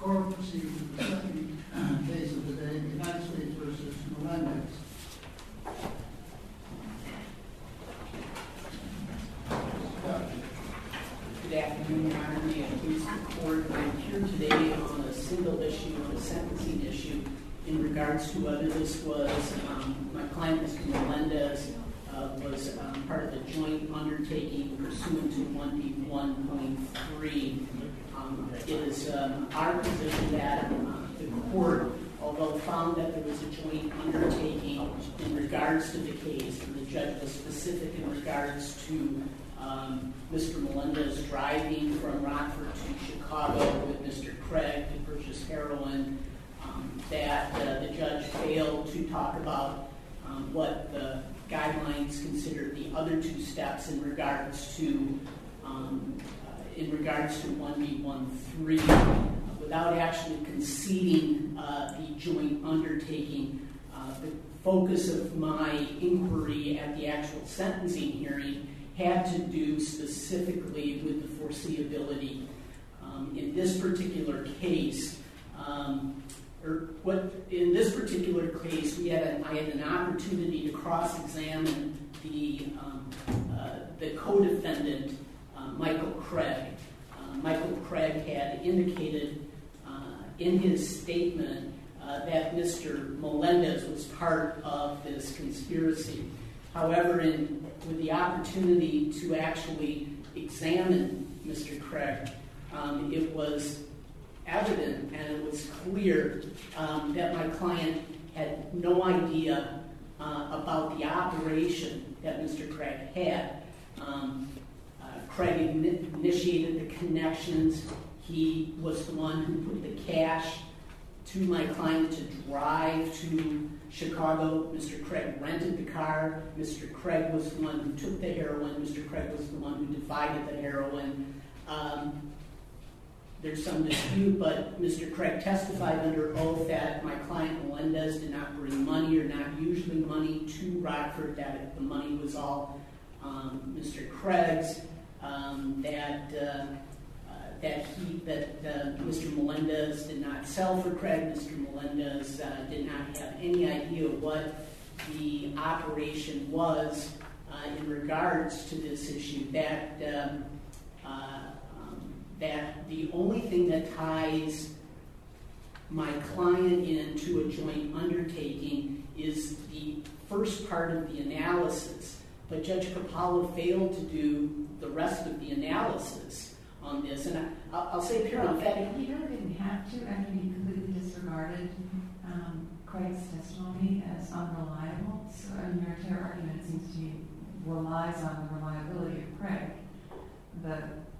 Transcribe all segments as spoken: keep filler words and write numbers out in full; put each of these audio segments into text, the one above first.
Court proceeds with the second case of the day, United States versus Melendez. Good afternoon, Your Honor. May I please report I'm here today on a single issue, on a sentencing issue, in regards to whether this was, um, my client, Mister Melendez, uh, was um, part of a joint undertaking pursuant to one B one point three. Um, it is um, our position that uh, the court, although found that there was a joint undertaking in regards to the case, and the judge was specific in regards to um, Mister Melendez driving from Rockford to Chicago with Mister Craig to purchase heroin, um, that uh, the judge failed to talk about um, what the guidelines considered the other two steps in regards to um, in regards to one B one point three, uh, without actually conceding uh, the joint undertaking. Uh, the focus of my inquiry at the actual sentencing hearing had to do specifically with the foreseeability. Um, in this particular case, um, or what in this particular case, we had an, I had an opportunity to cross-examine the um, uh, the co-defendant, Uh, Michael Craig. Uh, Michael Craig had indicated uh, in his statement uh, that Mister Melendez was part of this conspiracy. However, in, with the opportunity to actually examine Mister Craig, um, it was evident and it was clear um, that my client had no idea uh, about the operation that Mister Craig had. Um, Craig initiated the connections. He was the one who put the cash to my client to drive to Chicago. Mister Craig rented the car. Mister Craig was the one who took the heroin. Mister Craig was the one who divided the heroin. Um, there's some dispute, but Mister Craig testified under oath that my client Melendez did not bring money or not usually money to Rockford, that the money was all um, Mister Craig's. Um, that uh, uh, that he that uh, Mister Melendez did not sell for Craig. Mister Melendez uh, did not have any idea what the operation was uh, in regards to this issue. That um, uh, um, that the only thing that ties my client into a joint undertaking is the first part of the analysis. But Judge Capallo failed to do the rest of the analysis on this. And I, I'll, I'll say parenthetically. He really didn't have to after he completely disregarded um, Craig's testimony as unreliable. So I mean, your entire argument, it seems to me, relies on the reliability of Craig, the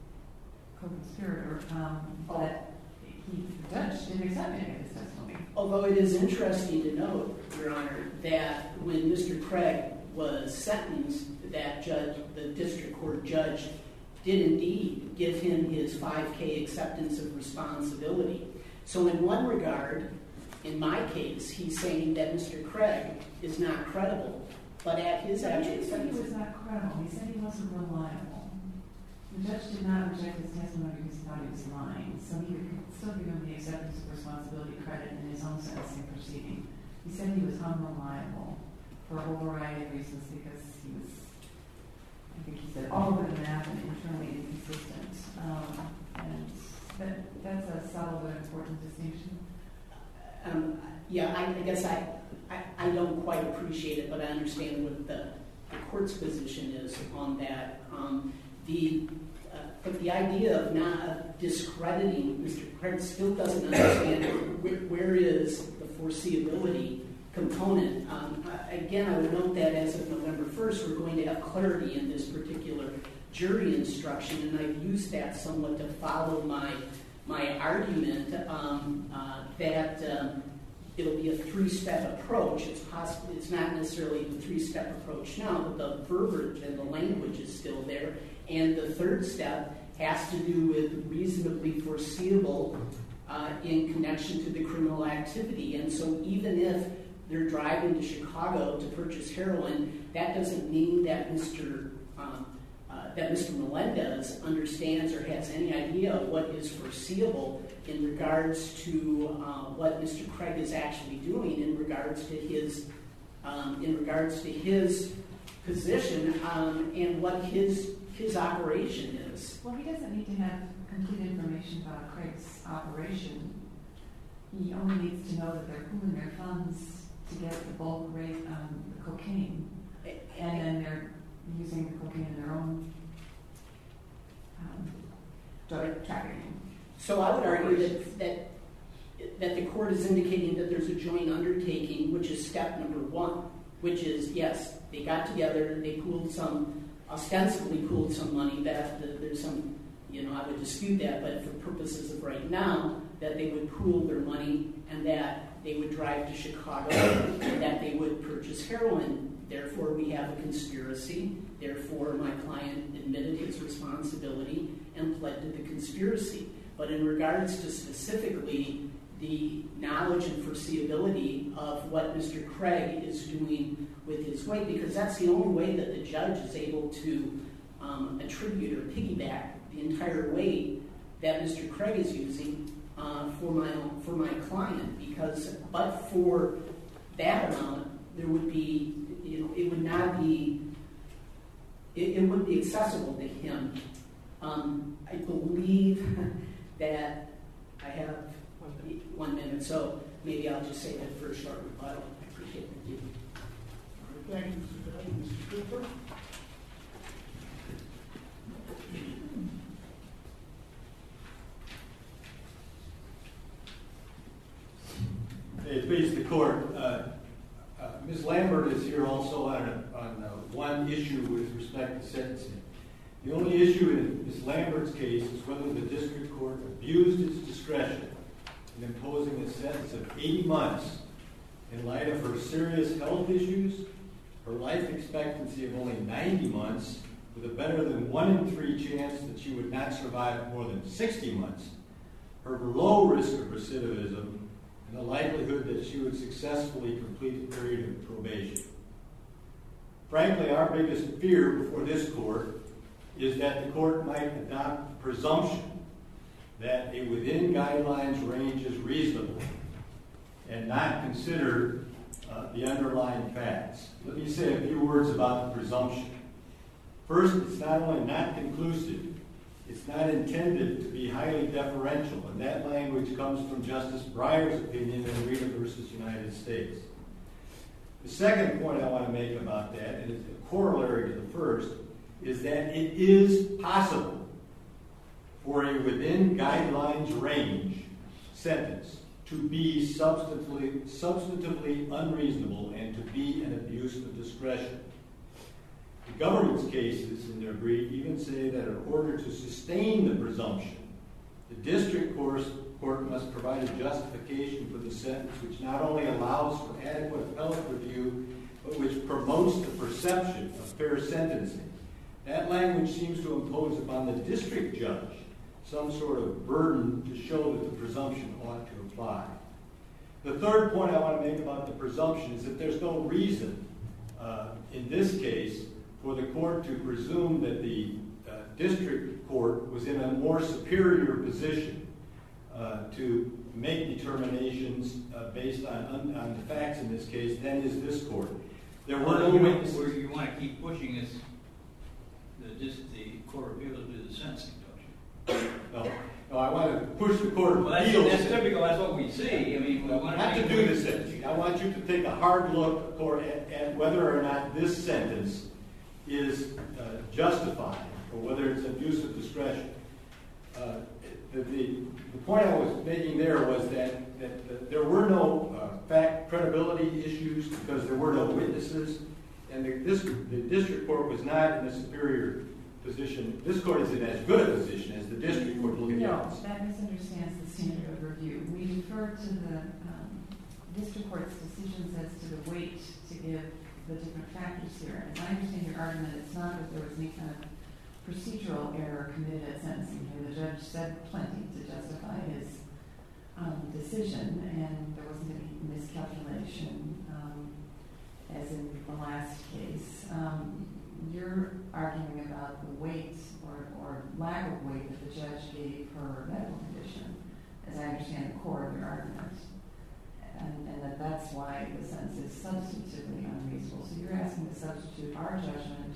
co-conspirator, um, but he, the judge didn't accept any of his testimony. Although it is interesting to note, Your Honor, that when Mister Craig was sentenced, that judge, the district court judge, did indeed give him his five K acceptance of responsibility. So in one regard, in my case, he's saying that Mister Craig is not credible, but at his actual He said he was not credible. He said he wasn't reliable. The judge did not reject his testimony because he thought he was lying, so he could still give him the acceptance of responsibility credit in his own sentencing proceeding. He said he was unreliable for a whole variety of reasons, because he was, I think he said, all over the map and internally inconsistent. Um, and that, that's a subtle but important distinction. Um, yeah, I, I guess I, I, I don't quite appreciate it, but I understand what the, the court's position is on that. Um, the, uh, but the idea of not discrediting Mister Craig still doesn't understand where, where is the foreseeability component. Um, again, I would note that as of November first, we're going to have clarity in this particular jury instruction, and I've used that somewhat to follow my my argument um, uh, that um, it'll be a three-step approach. It's possible it's not necessarily the three-step approach now, but the verbiage and the language is still there. And the third step has to do with reasonably foreseeable uh, in connection to the criminal activity. And so even if they're driving to Chicago to purchase heroin, that doesn't mean that Mister Um, uh, that Mister Melendez understands or has any idea of what is foreseeable in regards to uh, what Mister Craig is actually doing in regards to his um, in regards to his position um, and what his his operation is. Well, he doesn't need to have complete information about Craig's operation. He only needs to know that they're pooling their funds to get the bulk rate on the cocaine, and then they're using the cocaine in their own um, drug trafficking. So I would argue that, that that the court is indicating that there's a joint undertaking, which is step number one, which is, yes, they got together, they pooled some, ostensibly pooled some money, that, that there's some, you know, I would dispute that, but for purposes of right now, that they would pool their money and that they would drive to Chicago and that they would purchase heroin. Therefore, we have a conspiracy. Therefore, my client admitted his responsibility and pled to the conspiracy. But in regards to specifically the knowledge and foreseeability of what Mister Craig is doing with his weight, because that's the only way that the judge is able to um, attribute or piggyback the entire weight that Mister Craig is using uh, for my for my client. Because but for that amount, there would be, you know, it would not be, it, it would be accessible to him. Um, I believe that I have one minute, so maybe I'll just say that for a short rebuttal. I appreciate it. Thank you. Thank you, Mister Craig. Mister Cooper? Hey, please, the court. Uh, uh, Miz Lambert is here also on, a, on uh, one issue with respect to sentencing. The only issue in Miz Lambert's case is whether the district court abused its discretion in imposing a sentence of eighty months in light of her serious health issues, her life expectancy of only ninety months, with a better than one in three chance that she would not survive more than sixty months, her low risk of recidivism, and the likelihood that she would successfully complete the period of probation. Frankly, our biggest fear before this court is that the court might adopt the presumption that a within guidelines range is reasonable and not consider uh, the underlying facts. Let me say a few words about the presumption. First, it's not only not conclusive, it's not intended to be highly deferential, and that language comes from Justice Breyer's opinion in Rita versus United States. The second point I want to make about that, and it's a corollary to the first, is that it is possible for a within guidelines range sentence to be substantively, substantively unreasonable and to be an abuse of discretion. The government's cases in their brief even say that in order to sustain the presumption, the district court, court must provide a justification for the sentence which not only allows for adequate appellate review, but which promotes the perception of fair sentencing. That language seems to impose upon the district judge some sort of burden to show that the presumption ought to apply. The third point I want to make about the presumption is that there's no reason uh, in this case for the court to presume that the uh, district court was in a more superior position uh, to make determinations uh, based on, on, on the facts in this case than is this court. There were well, no you, witnesses. want, you want to keep pushing this, the, this, the court of appeals to do the sentencing, don't you? No, no, I want to push the court of well, that's, appeals. that's typical. That's what we see. I mean, we want not to to do the sentencing. I want you to take a hard look court, at, at whether or not this sentence is uh, justified or whether it's abuse of discretion. Uh, the, the, the point I was making there was that, that, that there were no uh, fact credibility issues because there were no witnesses, and the, this, the district court was not in a superior position. This court is in as good a position as the district court looking at No, this. that misunderstands the standard of review. We defer to the um, district court's decisions as to the weight to give the different factors here. As I understand your argument, it's not that there was any kind of procedural error committed at sentencing here. The judge said plenty to justify his um, decision, and there wasn't any miscalculation um, as in the last case. Um, you're arguing about the weight or, or lack of weight that the judge gave her medical condition, as I understand the core of your argument, and, and that that's why the sentence is substantively unreasonable. So you're asking to substitute our judgment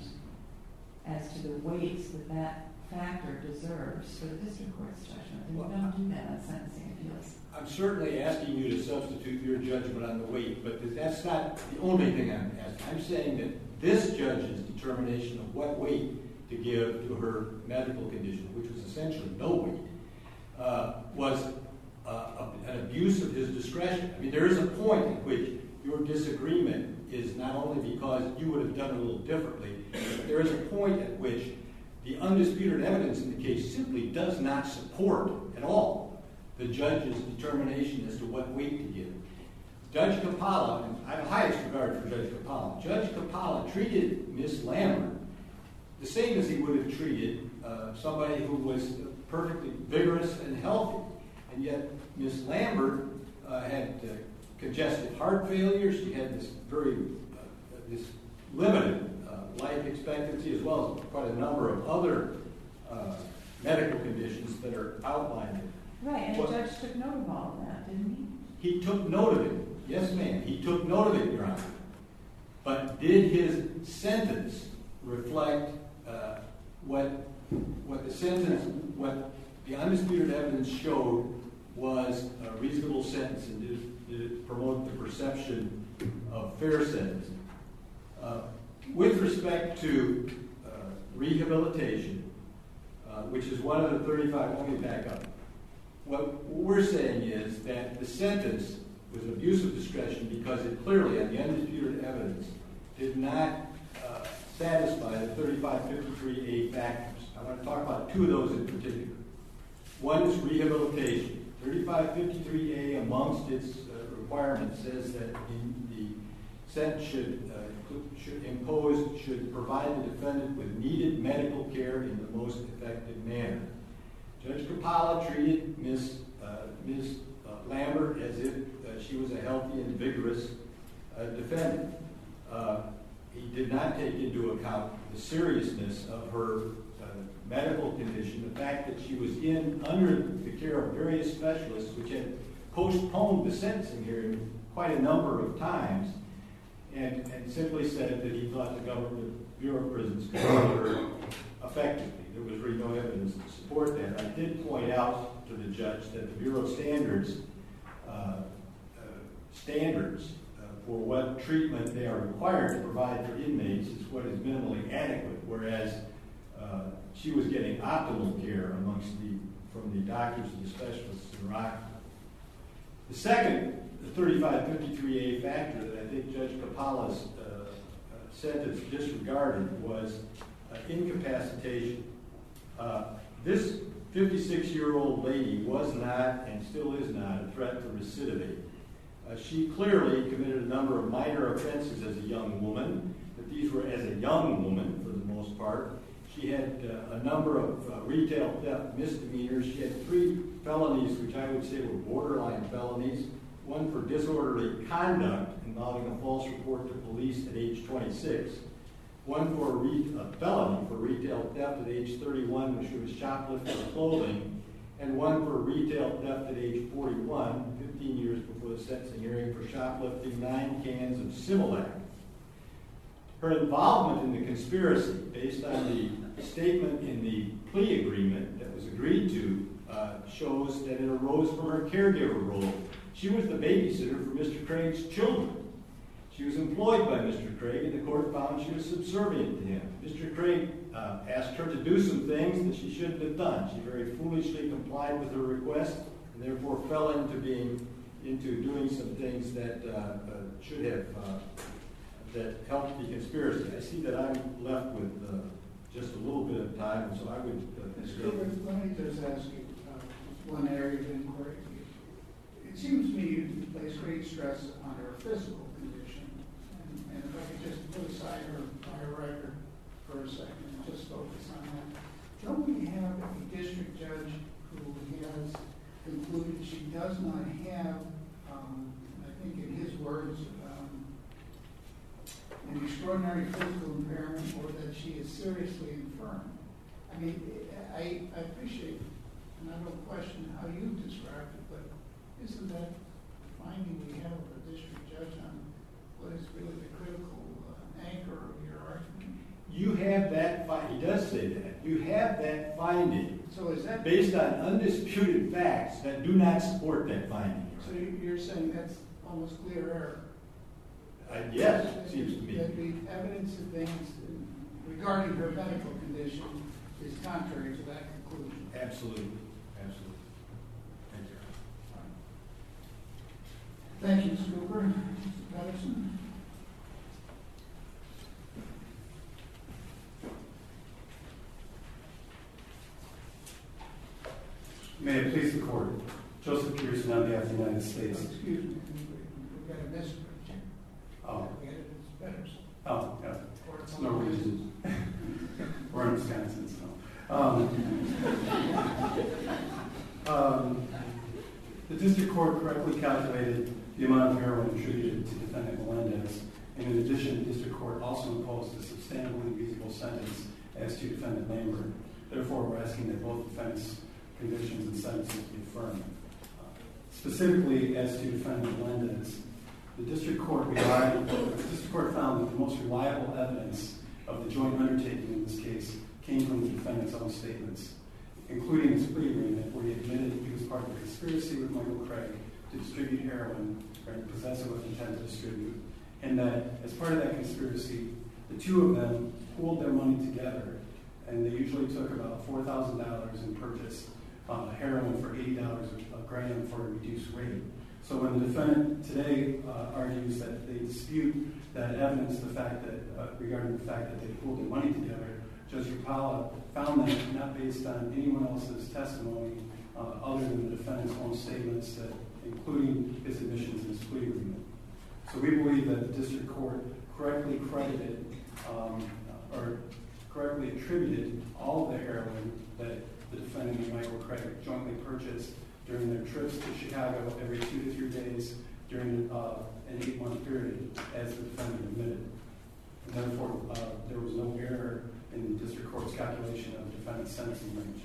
as to the weight that that factor deserves for the district court's judgment. And Well, you don't do that on sentencing appeals. I'm certainly asking you to substitute your judgment on the weight, but that's not the only thing I'm asking. I'm saying that this judge's determination of what weight to give to her medical condition, which was essentially no weight, uh, was uh, an abuse of his discretion. I mean, there is a point at which your disagreement is not only because you would have done it a little differently, but there is a point at which the undisputed evidence in the case simply does not support at all the judge's determination as to what weight to give. Judge Capalla, and I have highest regard for Judge Capalla, Judge Capalla treated Miss Lambert the same as he would have treated uh, somebody who was perfectly vigorous and healthy. And yet Miss Lambert uh, had uh, congestive heart failure. She had this very, uh, this limited uh, life expectancy, as well as quite a number of other uh, medical conditions that are outlined. Right, and What, the judge took note of all of that, didn't he? He took note of it. Yes, ma'am. He took note of it, Your Honor. But did his sentence reflect uh, what what the sentence, what the undisputed evidence showed was a reasonable sentence, and did, did it promote the perception of fair sentencing? Uh, with respect to uh, rehabilitation, uh, which is one of the thirty-five, let me back up. What we're saying is that the sentence was an abuse of discretion because it clearly, on the undisputed evidence, did not uh, satisfy the thirty-five fifty-three A factors. I want to talk about two of those in particular. One is rehabilitation. thirty-five fifty-three A, amongst its uh, requirements, says that in the sentence should, uh, should impose, should provide the defendant with needed medical care in the most effective manner. Judge Capalla treated Miss Uh, Miz Uh, Lambert as if uh, she was a healthy and vigorous uh, defendant. Uh, he did not take into account the seriousness of her uh, medical condition, the fact that she was in under the care of various specialists, which had postponed the sentencing hearing quite a number of times, and, and simply said that he thought the government Bureau of Prisons could handle her effectively. There was really no evidence to support that. I did point out to the judge that the Bureau standards uh, uh, standards uh, for what treatment they are required to provide for inmates is what is minimally adequate, whereas uh, she was getting optimal care amongst the from the doctors and the specialists in Rockville. The second, the thirty-five fifty-three A factor that I think Judge Capalla's uh, uh, sentence disregarded was uh, incapacitation. Uh, this fifty-six-year-old lady was not, and still is not, a threat to recidivate. Uh, she clearly committed a number of minor offenses as a young woman, but these were as a young woman for the most part. She had uh, a number of uh, retail theft misdemeanors. She had three felonies, which I would say were borderline felonies. One for disorderly conduct involving a false report to police at age twenty-six. One for a, re- a felony for retail theft at age thirty-one, which was shoplifting clothing. And one for retail theft at age forty-one, fifteen years before the sentencing hearing, for shoplifting nine cans of Similac. Her involvement in the conspiracy, based on the statement in the plea agreement that was agreed to, uh, shows that it arose from her caregiver role. She was the babysitter for Mister Craig's children. She was employed by Mister Craig, and the court found she was subservient to him. Mister Craig uh, asked her to do some things that she shouldn't have done. She very foolishly complied with her request, and therefore fell into being into doing some things that uh, uh, should have uh, that helped the conspiracy. I see that I'm left with uh, just a little bit of time, so I would. Uh, Mister Gilbert, let me just ask you uh, one area of inquiry. It seems to me you place great stress on her physical condition, and, and if I could just put aside her prior record for a second and just focus on that. Don't we have a district judge who has concluded she does not have, um, I think in his words, um, an extraordinary physical impairment, or that she is seriously infirm. I mean, I, I appreciate, and I don't question how you described it, but isn't that finding we have of the district judge on what is really the critical uh, anchor of your argument? You have that, fi- he does say that, you have that finding So is that, based on undisputed facts that do not support that finding. so you- you're saying that's almost clear error? Uh, yes, it seems to me. That the evidence advanced regarding her medical condition is contrary to that conclusion? Absolutely, absolutely. Thank you. Thank you, Mister Cooper. Mister Patterson? May it please the court. Joseph Pearson on behalf of the United States. Excuse me, we- we've got a misprint here. Oh, We had it as better. oh, yeah. Or it's It's no on the reason. We're in Wisconsin, so. Um, um, the district court correctly calculated the amount of heroin attributed to defendant Melendez, and in addition, the district court also imposed a substantially reasonable sentence as to defendant Lambert. Therefore, we're asking that both defendants' convictions and sentences be affirmed. Uh, specifically, as to defendant Melendez, the district court relied, the district court found that the most reliable evidence of the joint undertaking in this case came from the defendant's own statements, including his plea agreement, where he admitted he was part of a conspiracy with Michael Craig to distribute heroin or possess it with intent to distribute, and that as part of that conspiracy, the two of them pooled their money together, and they usually took about four thousand dollars and purchased uh, heroin for eighty dollars a gram for a reduced rate. So when the defendant today uh, argues that they dispute that evidence, the fact that uh, regarding the fact that they pooled their money together, Judge Rapala found that not based on anyone else's testimony uh, other than the defendant's own statements, that including his admissions in his plea agreement. So we believe that the district court correctly credited um, or correctly attributed all of the heroin that the defendant and Michael Craig jointly purchased during their trips to Chicago every two to three days during uh, an eight-month period, as the defendant admitted. And therefore, uh, there was no error in the district court's calculation of the defendant's sentencing range.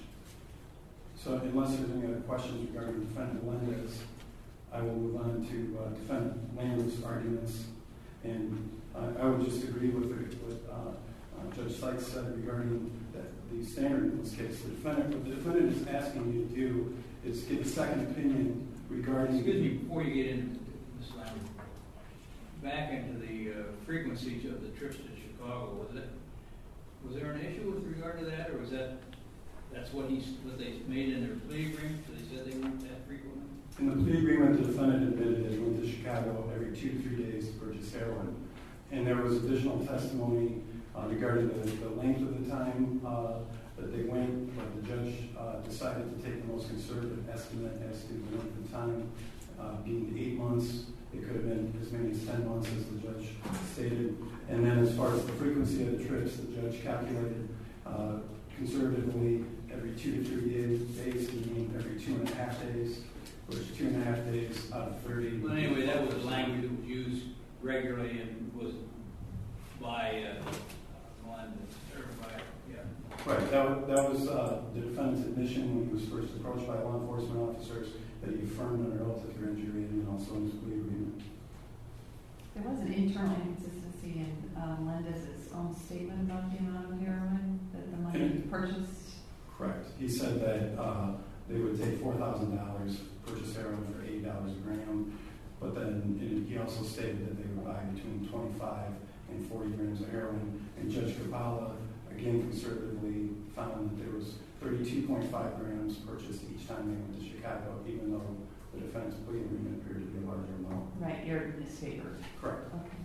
So unless there's any other questions regarding defendant Melendez, I will move on to uh, defendant Lambert's arguments. And uh, I would just agree with what uh, uh, Judge Sykes said regarding the, the standard in this case. The defendant, what the defendant is asking you to do is give a second opinion regarding... Excuse me, before you get into Miz Lambert, back into the uh, frequencies of the trips to Chicago, was it was there an issue with regard to that, or was that that's what he's what they made in their plea agreement? So they said they weren't that frequent. In the plea agreement, the defendant admitted that he went to Chicago every two to three days to purchase heroin, and there was additional testimony uh, regarding the, the length of the time uh, that they went, but the judge uh, decided to take the most conservative estimate as to the length of time, uh, being eight months. It could have been as many as ten months, as the judge stated. And then as far as the frequency of the trips, the judge calculated uh, conservatively every two to three days, days, meaning every two and a half days, which two and a half days out of thirty. But anyway, that was language that was used regularly and was by uh, Melendez, or by, yeah. Right, that, wa- that was uh, the defendant's admission when he was first approached by law enforcement officers, that he affirmed under oath at the grand jury and also in his plea agreement. There was an internal inconsistency in uh, Melendez's own statement about the amount of heroin that the money And- purchased. Correct. He said that uh, they would take four thousand dollars, purchase heroin for eighty dollars a gram, but then and he also stated that they would buy between twenty-five and forty grams of heroin. And Judge Cabala, again conservatively, found that there was thirty-two point five grams purchased each time they went to Chicago, even though the defendant's plea agreement appeared to be a larger amount. Right, you're in his favor. Correct.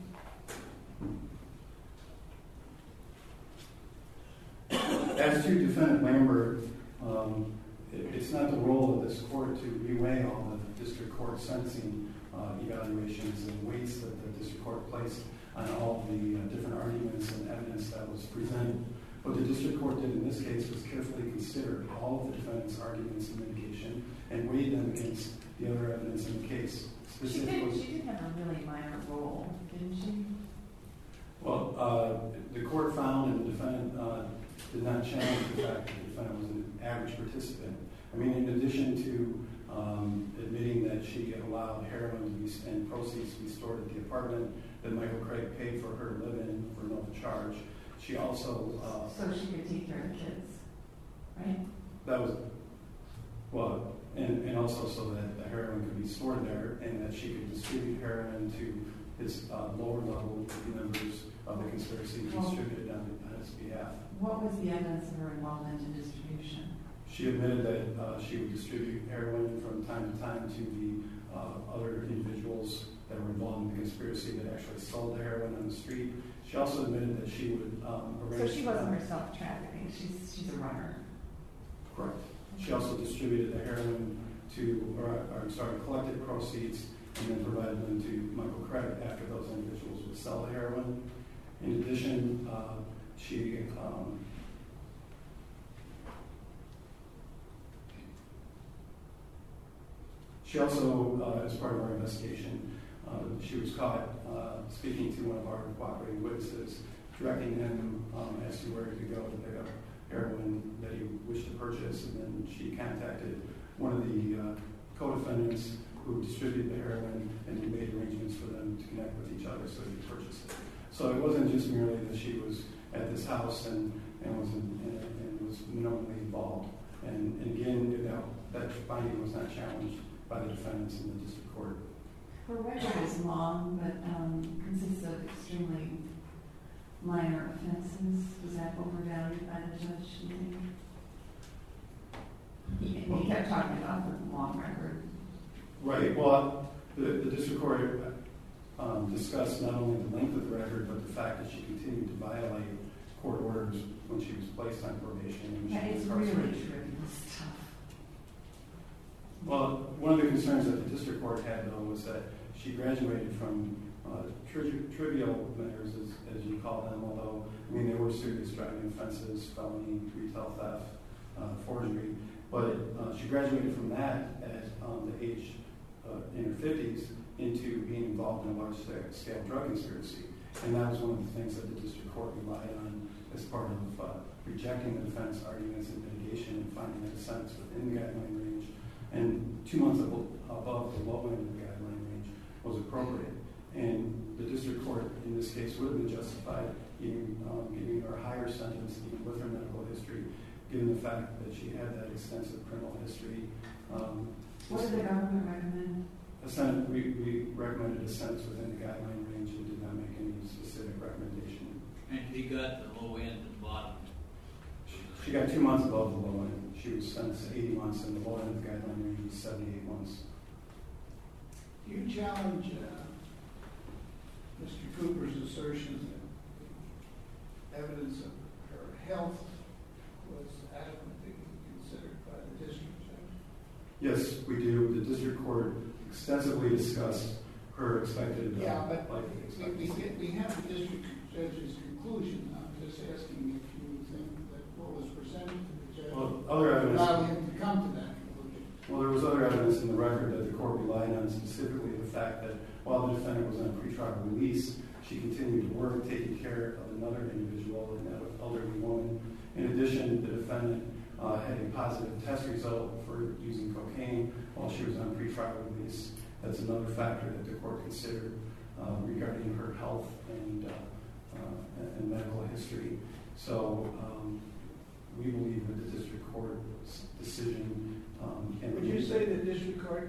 Okay. As to defendant Lambert, um, it, it's not the role of this court to reweigh all the district court sentencing uh, evaluations and weights that the district court placed on all the uh, different arguments and evidence that was presented. What the district court did in this case was carefully consider all of the defendant's arguments and mitigation and weighed them against the other evidence in the case. She did, she did have a really minor role, didn't she? Well, uh, the court found and the defendant uh, did not challenge the fact that the defendant was an average participant. I mean, in addition to um, admitting that she allowed heroin to be, and proceeds to be stored at the apartment that Michael Craig paid for her to live in for no charge, she also... Uh, So she could take care of the kids, right? That was, well, and, and also so that the heroin could be stored there and that she could distribute heroin to his uh, lower level members of the conspiracy to distribute it on, on his behalf. What was the evidence of her involvement in distribution? She admitted that uh, she would distribute heroin from time to time to the uh, other individuals that were involved in the conspiracy that actually sold the heroin on the street. She also admitted that she would um, arrange... So she wasn't herself trafficking, she's, she's a runner. Correct. She also distributed the heroin to, or, or sorry, collected proceeds and then provided them to Michael Craig after those individuals would sell the heroin. In addition, uh, she um, she also, uh, as part of our investigation, uh, she was caught uh, speaking to one of our cooperating witnesses, directing him um, as to where he could go to pick up heroin that he wished to purchase, and then she contacted one of the uh, co-defendants who distributed the heroin, and he made arrangements for them to connect with each other so he could purchase it. So it wasn't just merely that she was at this house and, and was in, and, and was minimally involved. And, and again, you know, that finding was not challenged by the defendants in the district court. Her record is long, but um, consists of extremely minor offenses. Was that overvalued by the judge, do you think? He, he kept talking about the long record. Right. Well, the, the district court um, discussed not only the length of the record, but the fact that she continued to violate court orders when she was placed on probation. And Yeah, she was it's really incarcerated. trivial stuff. Well, one of the concerns that the district court had, though, was that she graduated from uh, tri- trivial matters, as, as you call them, although, I mean, they were serious driving offenses, felony, retail theft, uh, forgery. But uh, she graduated from that at um, the age uh, in her fifties into being involved in a large-scale drug conspiracy. And that was one of the things that the district court relied on as part of uh, rejecting the defense arguments in mitigation and finding that a sentence within the guideline range and two months above, above the low end of the guideline range was appropriate. And the district court, in this case, would have been justified in um, giving her a higher sentence, even with her medical history, given the fact that she had that extensive criminal history. Um, What did the government recommend? A sentence, we, we recommended a sentence within the guideline range and did not make any specific recommendation. And she got the low end and bottom. She got two months above the low end. She was sentenced to eighty months, and the low end of the guideline range was seventy-eight months. Do you challenge uh, Mister Cooper's assertion that evidence of her health was adequately considered by the district judge? Yes, we do. The district court extensively discussed her expected uh, Yeah, but life we, we, expectancy. get- we have the district judge's conclusion. I'm just asking if you think that what was presented to the judge Well, other evidence. allowed him to come to that conclusion. Well, there was other evidence in the record that the court relied on, specifically the fact that while the defendant was on pretrial release, she continued to work, taking care of another individual, an elderly woman. In addition, the defendant uh, had a positive test result for using cocaine while she was on pretrial release. That's another factor that the court considered uh, regarding her health and, uh, uh, and medical history. So um, we believe that the district court's decision um, can Would you say the district court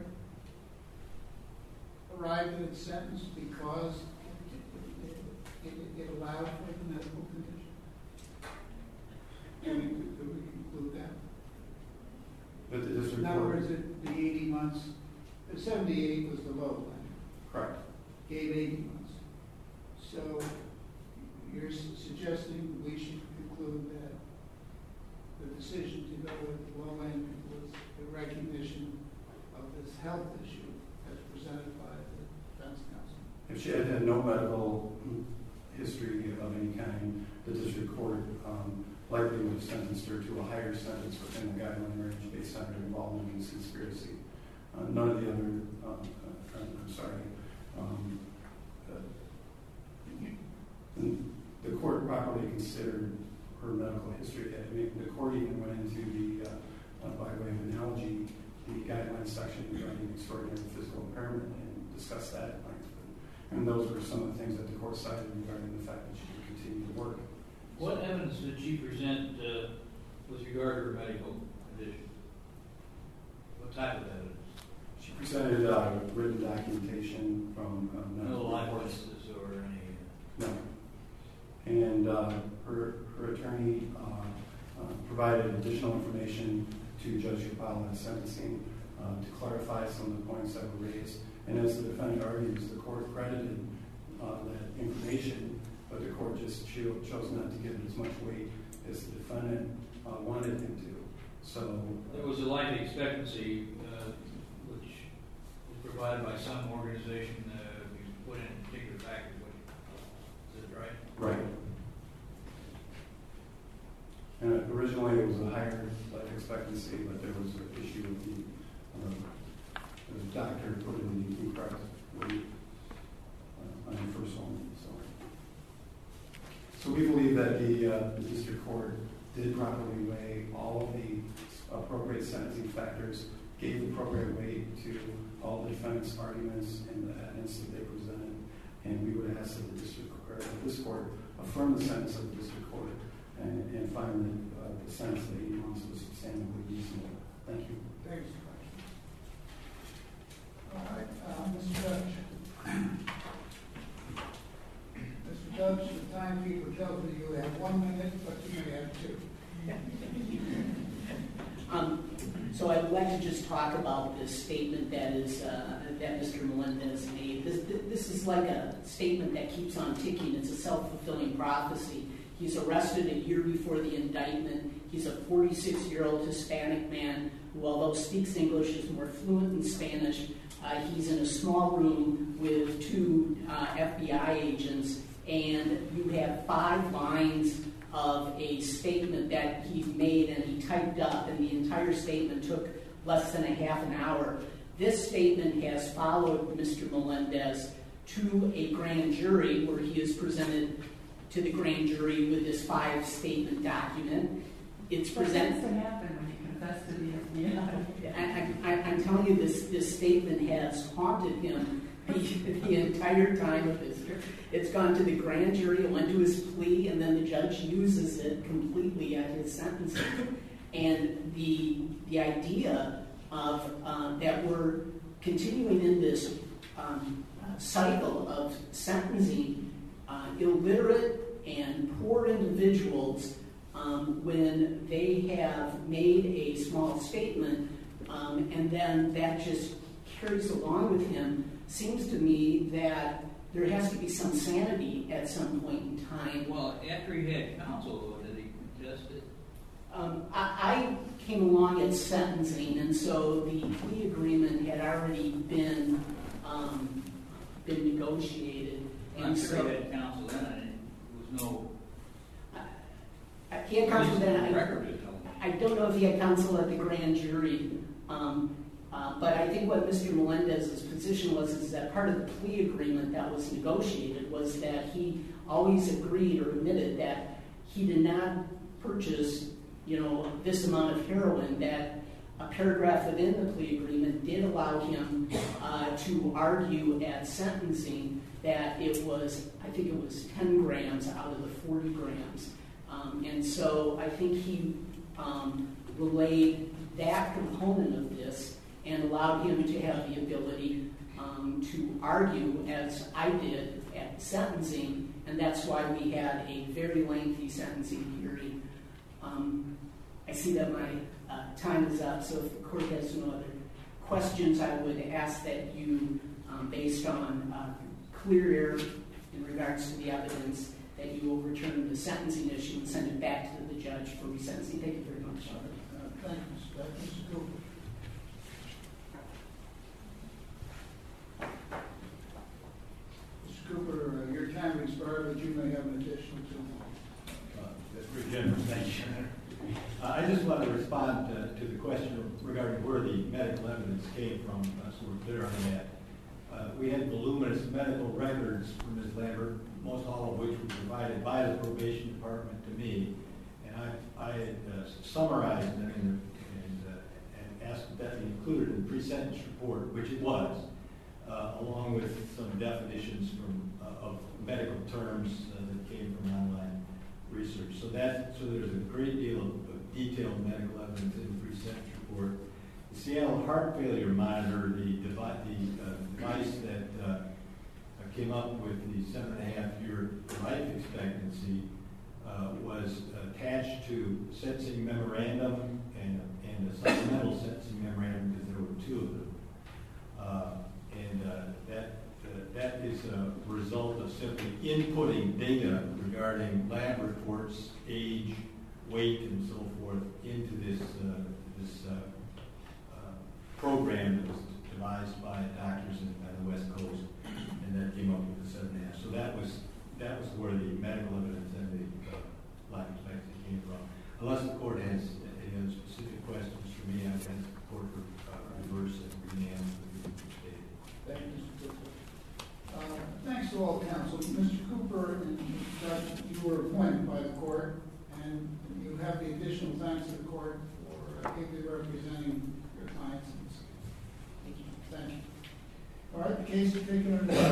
arrived at its sentence because it, it, it, it allowed for the medical condition? Can we, could we conclude that? But the district In other court, words, it- the eighty months, the seventy-eight was the low end, correct. gave eighty months. So you're su- suggesting we should conclude that the decision to go with the low end was the recognition of this health issue as presented by the defense counsel. If she had had no medical history of any kind, the district court um, likely would have sentenced her to a higher sentence within the guideline range based on her involvement in this conspiracy. Uh, none of the other, um, uh, I'm sorry, um, uh, medical history. I mean, the court even went into the, uh, uh, by way of analogy, the guidelines section regarding extraordinary physical impairment and discussed that at length. And those were some of the things that the court cited regarding the fact that she could continue to work. What evidence did she present uh, with regard to her medical condition? What type of evidence? She presented uh, written documentation from uh, No medical live reports. witnesses or any? No. And uh, her, her attorney uh, uh, provided additional information to Judge Capalla at sentencing uh, to clarify some of the points that were raised. And as the defendant argues, the court credited uh, that information, but the court just cho- chose not to give it as much weight as the defendant uh, wanted him to. So There was a life expectancy uh, which was provided by some organization uh, you put in a particular factor. Is that right? right. And originally it was a higher life expectancy, but there was an issue with the, uh, the doctor put in the incorrect weight uh, on the first one. So, so we believe that the, uh, the district court did properly weigh all of the appropriate sentencing factors, gave appropriate weight to all the defendant's arguments and the evidence that they presented, and we would ask that the district court, or this court, affirm the sentence of the district court and, and find that uh, the sentence that he wants was substantially reasonable. Thank you. Thanks. All right, uh, Mister Judge. Mister Judge, the timekeeper tells me you have one minute, but you may have two. Um, so I would like to just talk about this statement that is uh, that Mister Melendez made. This, this is like a statement that keeps on ticking. It's a self-fulfilling prophecy. He's arrested a year before the indictment. He's a forty-six-year-old Hispanic man who, although speaks English, is more fluent in Spanish. Uh, he's in a small room with two uh, F B I agents, and you have five lines of a statement that he made and he typed up, and the entire statement took less than a half an hour. This statement has followed Mister Melendez to a grand jury where he is presented to the grand jury with this five-statement document. It's presented. What happened when you confessed to the F B I? I, I, I'm telling you, this, this statement has haunted him the, the entire time of his. It's gone to the grand jury, it went to his plea, and then the judge uses it completely at his sentencing. And the the idea of uh, that we're continuing in this um, uh, cycle of sentencing uh, illiterate and poor individuals um, when they have made a small statement, um, and then that just carries along with him, seems to me that there has to be some sanity at some point in time. Well, after he had counsel, did he contest it? Um, I, I came along at sentencing, and so the plea agreement had already been um, been negotiated. Well, and I'm sure so he had counsel then, and there was no I can't counsel that. record to tell me. I, I don't know if he had counsel at the grand jury. Um, Uh, but I think what Mister Melendez's position was is that part of the plea agreement that was negotiated was that he always agreed or admitted that he did not purchase, you know, this amount of heroin. That a paragraph within the plea agreement did allow him uh, to argue at sentencing that it was, I think it was ten grams out of the forty grams. Um, and so I think he um, relayed that component of this and allowed him to have the ability um, to argue, as I did at sentencing, and that's why we had a very lengthy sentencing hearing. Um, I see that my uh, time is up, so if the court has no other questions, I would ask that you, um, based on uh, clear air in regards to the evidence, that you overturn the sentencing issue and send it back to the judge for resentencing. Thank you very much. Uh, thank you, Mister Mister Cooper. Mister Cooper, uh, your time expired, but you may have an additional two minutes. Uh, That's pretty generous, thank you. Uh, I just want to respond uh, to the question regarding where the medical evidence came from, uh, so we're clear on that. Uh, we had voluminous medical records from Miz Lambert, most all of which were provided by the probation department to me, and I had uh, summarized them and, and, uh, and asked that be included in the pre-sentence report, which it was, uh, along with some definitions from uh, of medical terms uh, that came from online research. So that so there's a great deal of, of detailed medical evidence in the pre-sentence report. The Seattle Heart Failure Monitor, the, devi- the uh, device that uh, came up with the seven and a half year life expectancy, uh, was attached to sentencing memorandum and, and a supplemental sentencing memorandum, because there were two of them. Uh, and uh, that uh, that is a result of simply inputting data regarding lab reports, age, weight, and so forth into this uh, this uh, uh, program that was devised by doctors in, on the West Coast, and that came up with the seven and a half. So that was that was where the medical evidence and the uh, life expectancy came from. Unless the court has any other specific questions for me, I've asked the court for uh, reverse and remand the stated. Thank you, Mister Cooper. Uh, thanks to all counsel. Mister Cooper and Judge, you were appointed by the court, and you have the additional thanks to the court for uh, ably representing your clients in this case. Thank you. All right, the case is taken under